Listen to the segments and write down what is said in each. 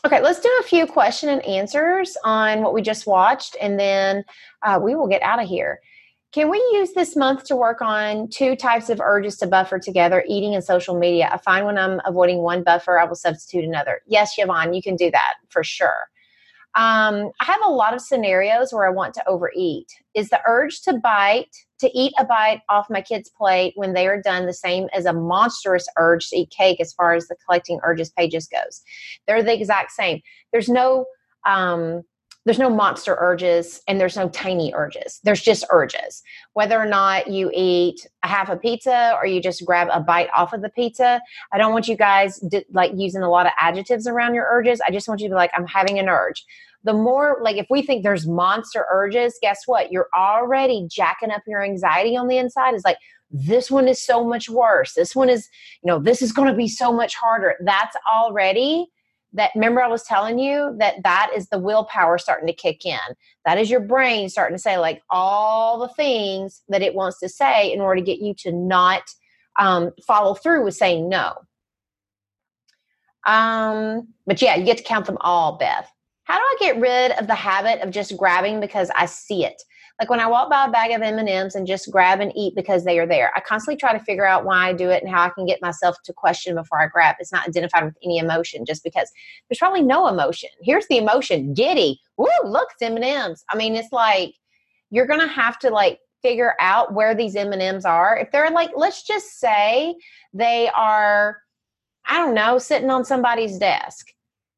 Okay, let's do a few question and answers on what we just watched, and then we will get out of here. Can we use this month to work on two types of urges to buffer together, eating and social media? I find when I'm avoiding one buffer, I will substitute another. Yes, Yvonne, you can do that for sure. I have a lot of scenarios where I want to overeat. Is the urge to eat a bite off my kid's plate when they are done, the same as a monstrous urge to eat cake as far as the collecting urges pages goes? They're the exact same. There's no monster urges and there's no tiny urges. There's just urges. Whether or not you eat a half a pizza or you just grab a bite off of the pizza, I don't want you guys like using a lot of adjectives around your urges. I just want you to be like, I'm having an urge. The more, like, if we think there's monster urges, guess what? You're already jacking up your anxiety on the inside. It's like, this one is so much worse. This one is, this is going to be so much harder. That's already that. Remember, I was telling you that is the willpower starting to kick in. That is your brain starting to say like all the things that it wants to say in order to get you to not follow through with saying no. But yeah, you get to count them all, Beth. How do I get rid of the habit of just grabbing because I see it? Like when I walk by a bag of M&Ms and just grab and eat because they are there. I constantly try to figure out why I do it and how I can get myself to question before I grab. It's not identified with any emotion just because there's probably no emotion. Here's the emotion, giddy. Woo, look, it's M&Ms. I mean, it's like you're going to have to like figure out where these M&Ms are. If they're like, let's just say they are, I don't know, sitting on somebody's desk,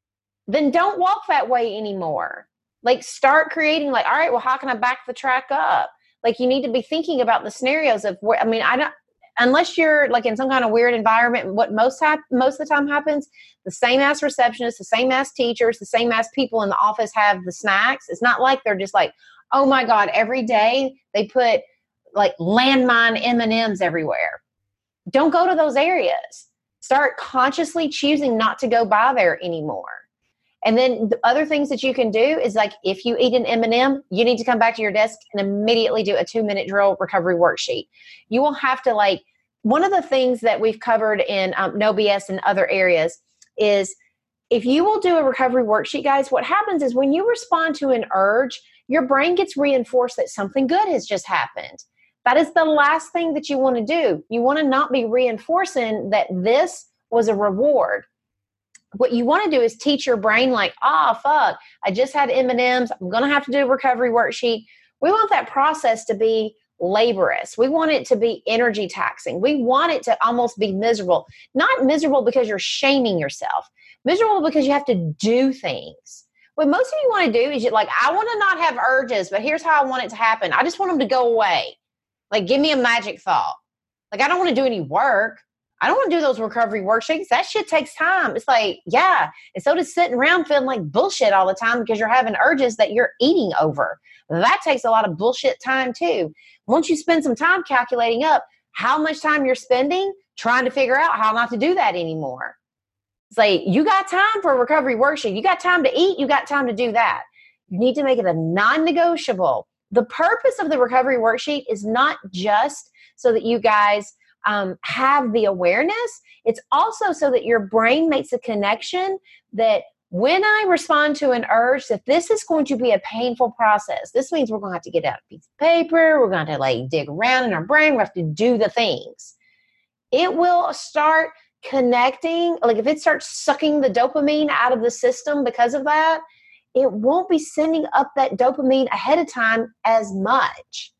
then don't walk that way anymore. Like start creating like, all right, well, how can I back the track up? Like you need to be thinking about the scenarios of where, unless you're like in some kind of weird environment, what most of the time happens, the same ass receptionists, the same ass teachers, the same ass people in the office have the snacks. It's not like they're just like, oh my God, every day they put like landmine M&Ms everywhere. Don't go to those areas. Start consciously choosing not to go by there anymore. And then the other things that you can do is like, if you eat an M&M, you need to come back to your desk and immediately do a 2-minute drill recovery worksheet. You will have to like, one of the things that we've covered in No BS and other areas is if you will do a recovery worksheet, guys, what happens is when you respond to an urge, your brain gets reinforced that something good has just happened. That is the last thing that you want to do. You want to not be reinforcing that this was a reward. What you want to do is teach your brain like, fuck, I just had M&Ms. I'm going to have to do a recovery worksheet. We want that process to be laborious. We want it to be energy taxing. We want it to almost be miserable. Not miserable because you're shaming yourself. Miserable because you have to do things. What most of you want to do is you're like, I want to not have urges, but here's how I want it to happen. I just want them to go away. Like, give me a magic thought. Like, I don't want to do any work. I don't want to do those recovery worksheets. That shit takes time. It's like, yeah. And so does sitting around feeling like bullshit all the time because you're having urges that you're eating over. That takes a lot of bullshit time too. Once you spend some time calculating up how much time you're spending trying to figure out how not to do that anymore. It's like, you got time for a recovery worksheet. You got time to eat. You got time to do that. You need to make it a non-negotiable. The purpose of the recovery worksheet is not just so that you guys have the awareness. It's also so that your brain makes a connection that when I respond to an urge, that this is going to be a painful process. This means we're going to have to get out a piece of paper. We're going to like dig around in our brain. We have to do the things. It will start connecting. Like if it starts sucking the dopamine out of the system because of that, it won't be sending up that dopamine ahead of time as much.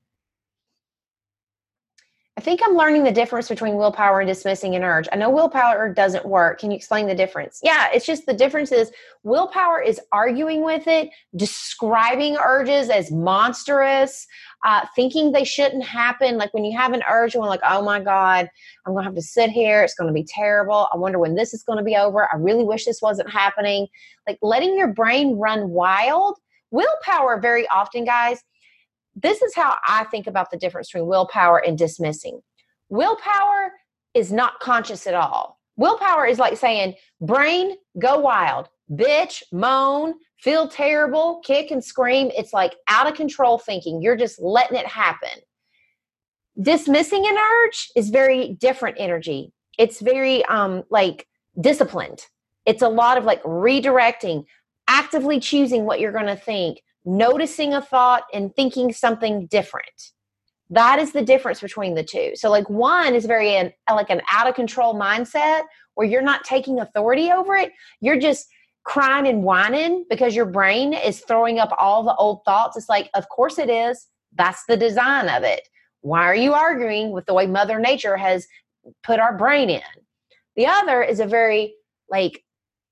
I think I'm learning the difference between willpower and dismissing an urge. I know willpower doesn't work. Can you explain the difference? Yeah, it's just the difference is willpower is arguing with it, describing urges as monstrous, thinking they shouldn't happen. Like when you have an urge, you're like, oh my God, I'm going to have to sit here. It's going to be terrible. I wonder when this is going to be over. I really wish this wasn't happening. Like letting your brain run wild. Willpower very often, guys, this is how I think about the difference between willpower and dismissing. Willpower is not conscious at all. Willpower is like saying, brain, go wild, bitch, moan, feel terrible, kick and scream. It's like out of control thinking. You're just letting it happen. Dismissing an urge is very different energy. It's very like disciplined. It's a lot of like redirecting, actively choosing what you're going to think, noticing a thought and thinking something different. That is the difference between the two. So like one is very like an out of control mindset where you're not taking authority over it. You're just crying and whining because your brain is throwing up all the old thoughts. It's like, of course it is. That's the design of it. Why are you arguing with the way Mother Nature has put our brain in? The other is a very like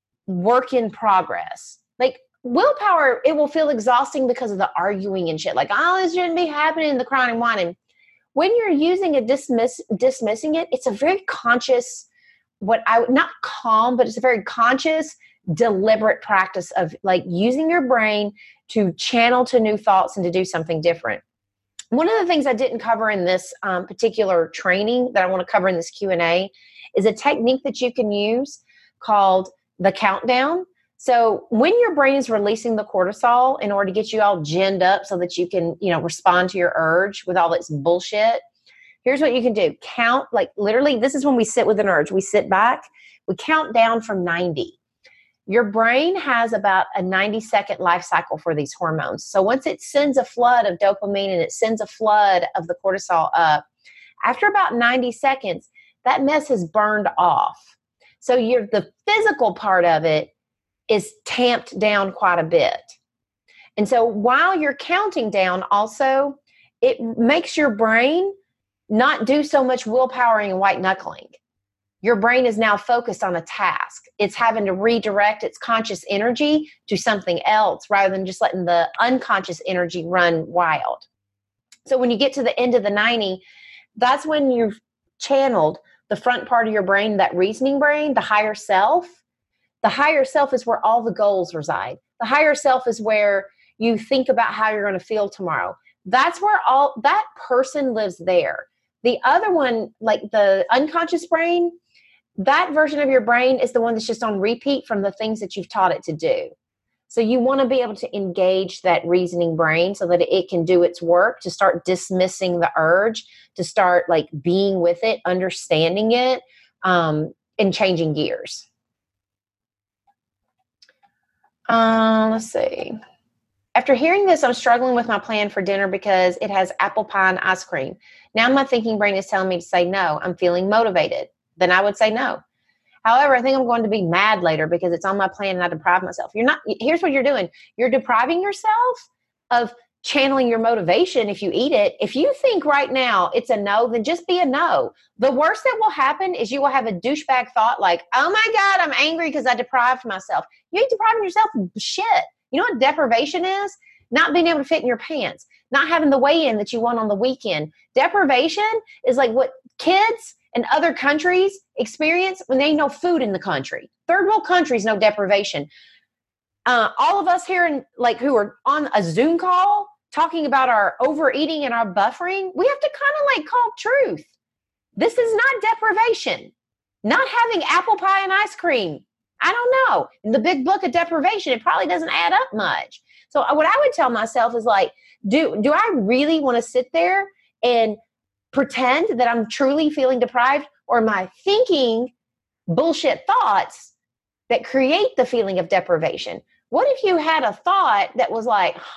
work in progress. Like willpower, it will feel exhausting because of the arguing and shit. Like, oh, this shouldn't be happening, the crying and whining. When you're using a dismissing it, it's a very conscious, not calm, but it's a very conscious, deliberate practice of like using your brain to channel to new thoughts and to do something different. One of the things I didn't cover in this particular training that I want to cover in this Q&A is a technique that you can use called the countdown. So when your brain is releasing the cortisol in order to get you all ginned up so that you can, respond to your urge with all this bullshit, here's what you can do. Count, like literally, this is when we sit with an urge. We sit back, we count down from 90. Your brain has about a 90-second life cycle for these hormones. So once it sends a flood of dopamine and it sends a flood of the cortisol up, after about 90 seconds, that mess has burned off. So the physical part of it is tamped down quite a bit. And so while you're counting down also, it makes your brain not do so much willpowering and white knuckling. Your brain is now focused on a task. It's having to redirect its conscious energy to something else rather than just letting the unconscious energy run wild. So when you get to the end of the 90, that's when you've channeled the front part of your brain, that reasoning brain, the higher self. The higher self is where all the goals reside. The higher self is where you think about how you're going to feel tomorrow. That's where all that person lives there. The other one, like the unconscious brain, that version of your brain is the one that's just on repeat from the things that you've taught it to do. So you want to be able to engage that reasoning brain so that it can do its work, to start dismissing the urge, to start like being with it, understanding it, and changing gears. Let's see. After hearing this, I'm struggling with my plan for dinner because it has apple pie and ice cream. Now my thinking brain is telling me to say no. I'm feeling motivated. Then I would say no. However, I think I'm going to be mad later because it's on my plan and I deprive myself. Here's what you're doing. You're depriving yourself of channeling your motivation if you eat it. If you think right now it's a no, then just be a no. The worst that will happen is you will have a douchebag thought like, oh my God, I'm angry because I deprived myself. You ain't depriving yourself of shit. You know what deprivation is? Not being able to fit in your pants, not having the weigh-in that you want on the weekend. Deprivation is like what kids in other countries experience when there ain't no food in the country. Third world countries, no deprivation. All of us here in who are on a Zoom call talking about our overeating and our buffering, we have to kind of call truth. This is not deprivation. Not having apple pie and ice cream. I don't know. In the big book of deprivation, it probably doesn't add up much. So what I would tell myself is do I really want to sit there and pretend that I'm truly feeling deprived, or am I thinking bullshit thoughts that create the feeling of deprivation? What if you had a thought that was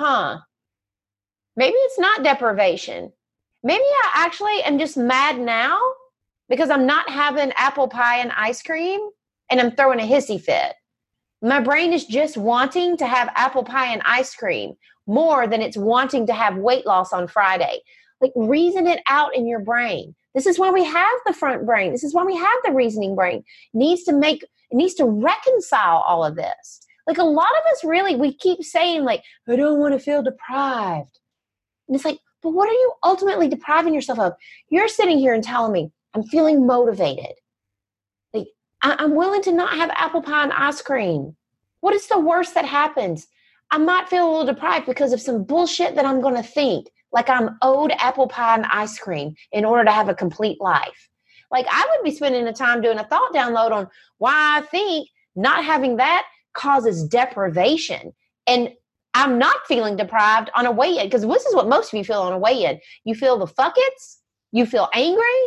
maybe it's not deprivation. Maybe I actually am just mad now because I'm not having apple pie and ice cream and I'm throwing a hissy fit. My brain is just wanting to have apple pie and ice cream more than it's wanting to have weight loss on Friday. Reason it out in your brain. This is why we have the front brain. This is why we have the reasoning brain. It needs to reconcile all of this. A lot of us really, we keep saying I don't want to feel deprived. And it's but what are you ultimately depriving yourself of? You're sitting here and telling me, I'm feeling motivated. I'm willing to not have apple pie and ice cream. What is the worst that happens? I might feel a little deprived because of some bullshit that I'm going to think. I'm owed apple pie and ice cream in order to have a complete life. I would be spending the time doing a thought download on why I think not having that causes deprivation. And I'm not feeling deprived on a weigh-in, because this is what most of you feel on a weigh-in. You feel the fuckets, you feel angry,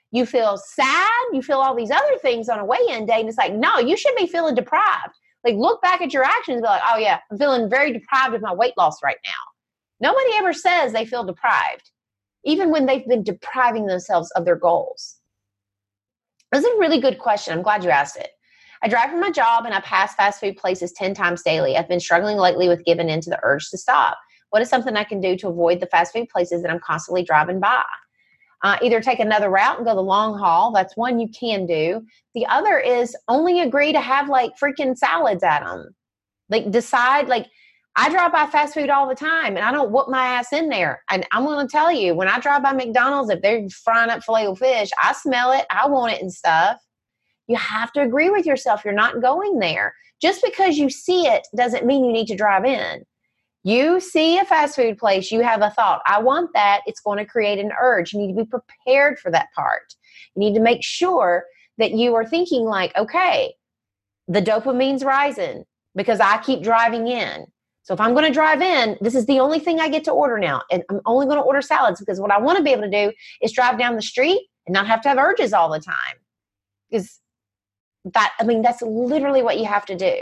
You feel sad. You feel all these other things on a weigh-in day. And it's like, no, you should be feeling deprived. Like, look back at your actions and be like, oh yeah, I'm feeling very deprived of my weight loss right now. Nobody ever says they feel deprived, even when they've been depriving themselves of their goals. That's a really good question. I'm glad you asked it. I drive for my job and I pass fast food places 10 times daily. I've been struggling lately with giving in to the urge to stop. What is something I can do to avoid the fast food places that I'm constantly driving by? Either take another route and go the long haul. That's one you can do. The other is only agree to have like freaking salads at them. Like decide, like I drive by fast food all the time and I don't whoop my ass in there. And I'm going to tell you, when I drive by McDonald's, if they're frying up Filet-O-Fish, I smell it. I want it and stuff. You have to agree with yourself. You're not going there. Just because you see it doesn't mean you need to drive in. You see a fast food place, you have a thought, I want that. It's going to create an urge. You need to be prepared for that part. You need to make sure that you are thinking like, okay, the dopamine's rising because I keep driving in. So if I'm going to drive in, this is the only thing I get to order now. And I'm only going to order salads because what I want to be able to do is drive down the street and not have to have urges all the time. Because that's literally what you have to do.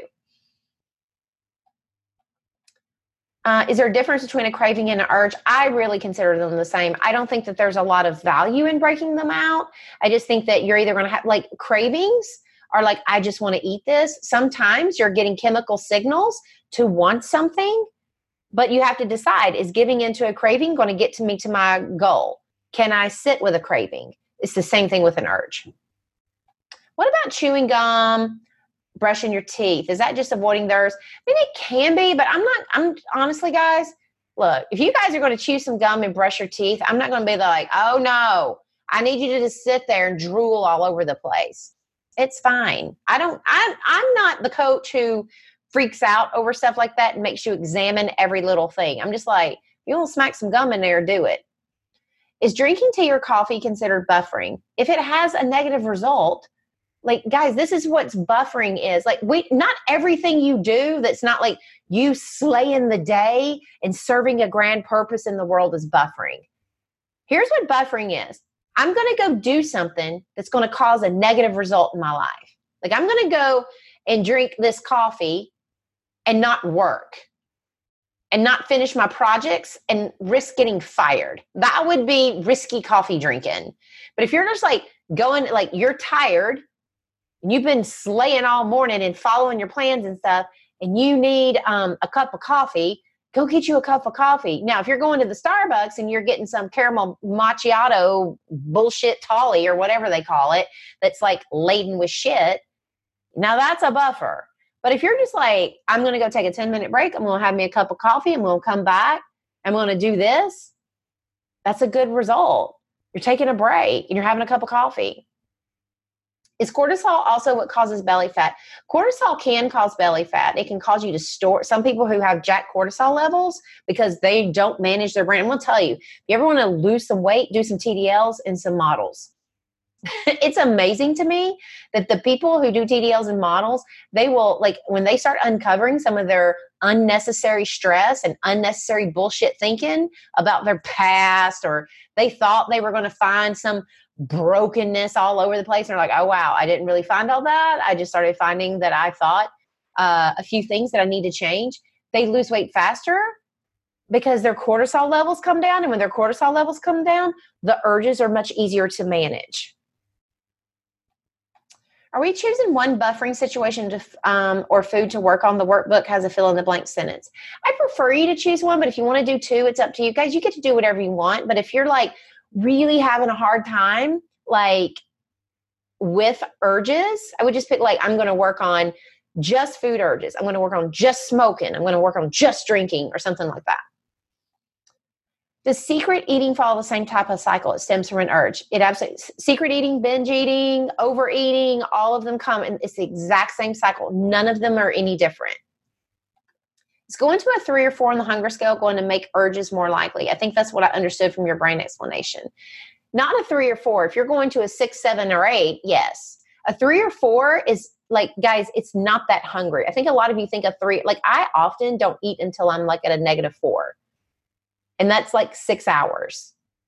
Is there a difference between a craving and an urge? I really consider them the same. I don't think that there's a lot of value in breaking them out. I just think that you're either going to have like cravings are like, I just want to eat this. Sometimes you're getting chemical signals to want something, but you have to decide, is giving into a craving going to get me to my goal? Can I sit with a craving? It's the same thing with an urge. What about chewing gum? Brushing your teeth? Is that just avoiding theirs? I mean, it can be, but I'm honestly, guys, look, if you guys are going to chew some gum and brush your teeth, I'm not going to be like, oh no, I need you to just sit there and drool all over the place. It's fine. I'm not the coach who freaks out over stuff like that and makes you examine every little thing. I'm just like, you want to smack some gum in there, do it. Is drinking tea or coffee considered buffering? If it has a negative result, like, guys, this is what buffering is. Like, not everything you do that's not like you slaying the day and serving a grand purpose in the world is buffering. Here's what buffering is. I'm going to go do something that's going to cause a negative result in my life. Like, I'm going to go and drink this coffee and not work and not finish my projects and risk getting fired. That would be risky coffee drinking. But if you're just like going, like you're tired, and you've been slaying all morning and following your plans and stuff, and you need a cup of coffee, go get you a cup of coffee. Now, if you're going to the Starbucks and you're getting some caramel macchiato bullshit tolly or whatever they call it, that's like laden with shit, now that's a buffer. But if you're just like, I'm going to go take a 10-minute break, I'm going to have me a cup of coffee, I'm going to come back, I'm going to do this, that's a good result. You're taking a break and you're having a cup of coffee. Is cortisol also what causes belly fat? Cortisol can cause belly fat. It can cause you to store. Some people who have jacked cortisol levels because they don't manage their brain. I'm going to tell you, if you ever want to lose some weight, do some TDLs and some models. It's amazing to me that the people who do TDLs and models, they will, like, when they start uncovering some of their unnecessary stress and unnecessary bullshit thinking about their past, or they thought they were going to find some brokenness all over the place. And they're like, oh, wow, I didn't really find all that. I just started finding that I thought a few things that I need to change. They lose weight faster because their cortisol levels come down. And when their cortisol levels come down, the urges are much easier to manage. Are we choosing one buffering situation to, or food to work on? The workbook has a fill in the blank sentence. I prefer you to choose one, but if you want to do two, it's up to you guys. You get to do whatever you want. But if you're like really having a hard time, like with urges, I would just pick like, I'm going to work on just food urges. I'm going to work on just smoking. I'm going to work on just drinking or something like that. Does secret eating follow the same type of cycle? It stems from an urge. It absolutely, secret eating, binge eating, overeating, all of them come, and it's the exact same cycle. None of them are any different. Is going to a 3 or 4 on the hunger scale going to make urges more likely? I think that's what I understood from your brain explanation. Not a 3 or 4. If you're going to a 6, 7, or 8, yes. A 3 or 4 is like, guys, it's not that hungry. I think a lot of you think a 3, like I often don't eat until I'm like at a -4. And that's like 6 hours.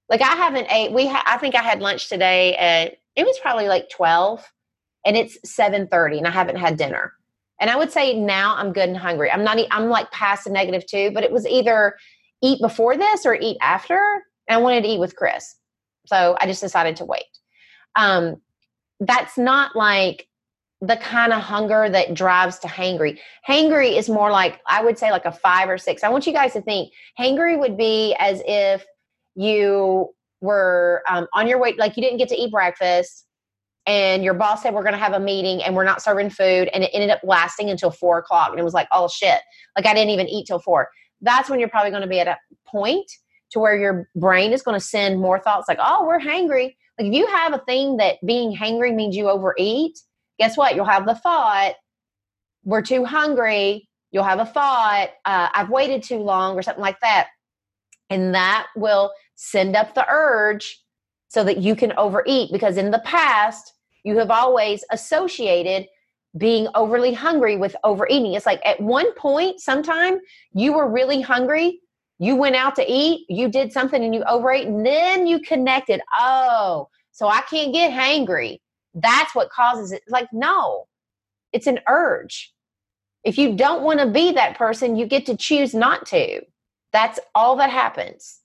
Like I haven't ate. I think I had lunch today at, it was probably like 12, and it's 7:30, and I haven't had dinner. And I would say now I'm good and hungry. I'm like past a -2, but it was either eat before this or eat after. And I wanted to eat with Chris. So I just decided to wait. That's not like the kind of hunger that drives to hangry. Hangry is more like, I would say like a 5 or 6. I want you guys to think hangry would be as if you were on your way, like you didn't get to eat breakfast and your boss said, we're going to have a meeting and we're not serving food. And it ended up lasting until 4 o'clock. And it was like, oh shit, like I didn't even eat till 4. That's when you're probably going to be at a point to where your brain is going to send more thoughts like, oh, we're hangry. Like if you have a thing that being hangry means you overeat, guess what? You'll have the thought, we're too hungry. You'll have a thought, I've waited too long or something like that. And that will send up the urge so that you can overeat, because in the past, you have always associated being overly hungry with overeating. It's like at one point, sometime you were really hungry. You went out to eat, you did something and you overate, and then you connected. Oh, so I can't get hangry. That's what causes it. Like, no, it's an urge. If you don't want to be that person, you get to choose not to. That's all that happens.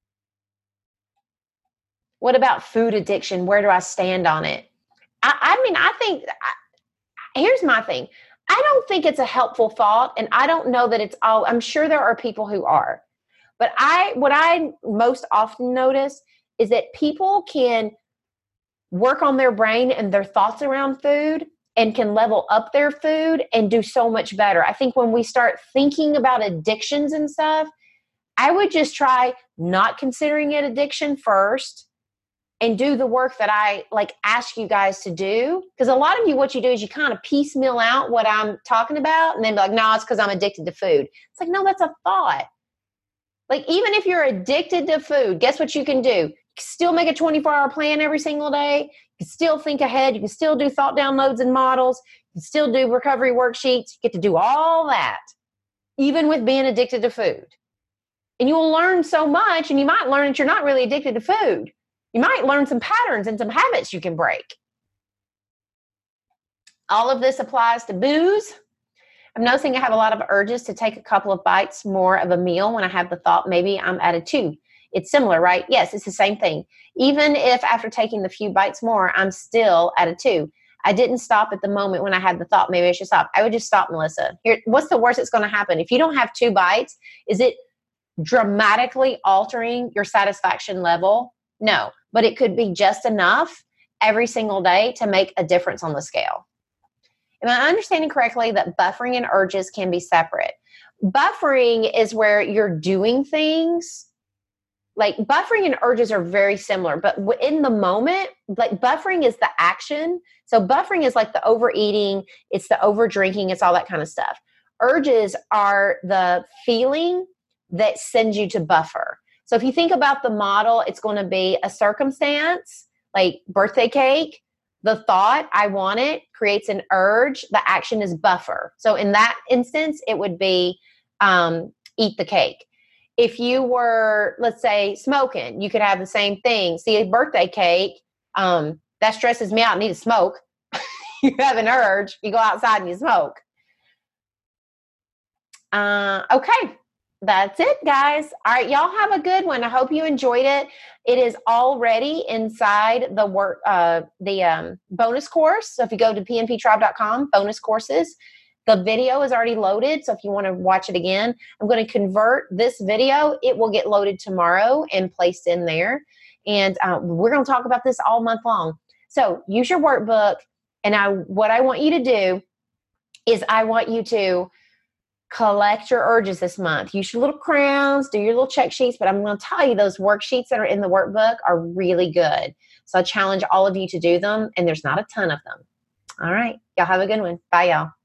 What about food addiction? Where do I stand on it? I think, here's my thing. I don't think it's a helpful thought, and I don't know that it's all, I'm sure there are people who are. But what I most often notice is that people can work on their brain and their thoughts around food and can level up their food and do so much better. I think when we start thinking about addictions and stuff, I would just try not considering it addiction first and do the work that I like ask you guys to do. Because a lot of you, what you do is you kind of piecemeal out what I'm talking about and then be like, no, it's because I'm addicted to food. It's like, no, that's a thought. Like, even if you're addicted to food, guess what you can do? You can still make a 24-hour plan every single day. You can still think ahead. You can still do thought downloads and models. You can still do recovery worksheets. You get to do all that, even with being addicted to food. And you'll learn so much, and you might learn that you're not really addicted to food. You might learn some patterns and some habits you can break. All of this applies to booze. I'm noticing I have a lot of urges to take a couple of bites more of a meal when I have the thought, maybe I'm at a 2. It's similar, right? Yes, it's the same thing. Even if after taking the few bites more, I'm still at a 2. I didn't stop at the moment when I had the thought, maybe I should stop. I would just stop, Melissa. Here, what's the worst that's going to happen? If you don't have 2 bites, is it dramatically altering your satisfaction level? No, but it could be just enough every single day to make a difference on the scale. Am I understanding correctly that buffering and urges can be separate? Buffering is where you're doing things. Like buffering and urges are very similar, but in the moment, like buffering is the action. So buffering is like the overeating, it's the over drinking, it's all that kind of stuff. Urges are the feeling that sends you to buffer. So if you think about the model, it's going to be a circumstance, like birthday cake. The thought, I want it, creates an urge. The action is buffer. So in that instance, it would be eat the cake. If you were, let's say, smoking, you could have the same thing. See a birthday cake, that stresses me out. I need to smoke. You have an urge. You go outside and you smoke. Okay. That's it, guys. All right, y'all have a good one. I hope you enjoyed it. It is already inside the work, bonus course. So if you go to pnptribe.com, bonus courses, the video is already loaded. So if you want to watch it again, I'm going to convert this video. It will get loaded tomorrow and placed in there. And we're going to talk about this all month long. So use your workbook. And what I want you to do is I want you to collect your urges this month. Use your little crowns, do your little check sheets, but I'm going to tell you those worksheets that are in the workbook are really good. So I challenge all of you to do them, and there's not a ton of them. All right. Y'all have a good one. Bye, y'all.